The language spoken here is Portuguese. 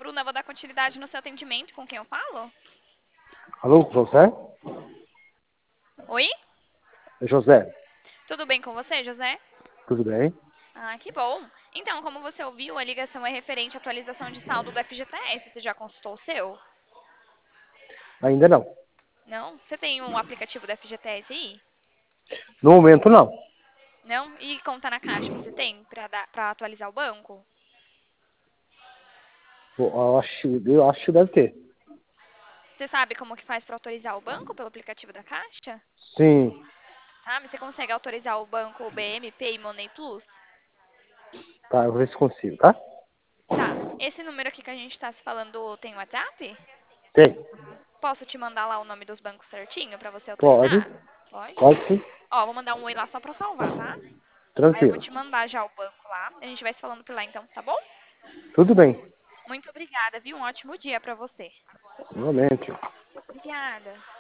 Bruna, vou dar continuidade no seu atendimento. Com quem eu falo? Alô, José? Oi? José, Tudo bem com você, José? tudo bem? Ah, que bom. Então, como você ouviu, a ligação é referente à atualização de saldo do FGTS. Você já consultou o seu? Ainda não. Não? Você tem um aplicativo do FGTS aí? No momento, não. Não? E conta na Caixa você tem para atualizar o banco? Eu acho que deve ter. Você sabe como que faz para autorizar o banco pelo aplicativo da Caixa? Sim. Sabe? Você consegue autorizar o banco BMP e Money Plus? Tá, eu vou ver se consigo, tá? Tá. Esse número aqui que a gente está se falando tem WhatsApp? Tem. Posso te mandar lá o nome dos bancos certinho para você Pode. autorizar? Pode? Pode sim. Ó, vou mandar um oi lá só para salvar, tá? Aí eu vou Tranquilo. te mandar já o banco lá. A gente vai se falando por lá então, tá bom? Tudo bem. Muito obrigada, viu? Um ótimo dia para você. Igualmente. Obrigada.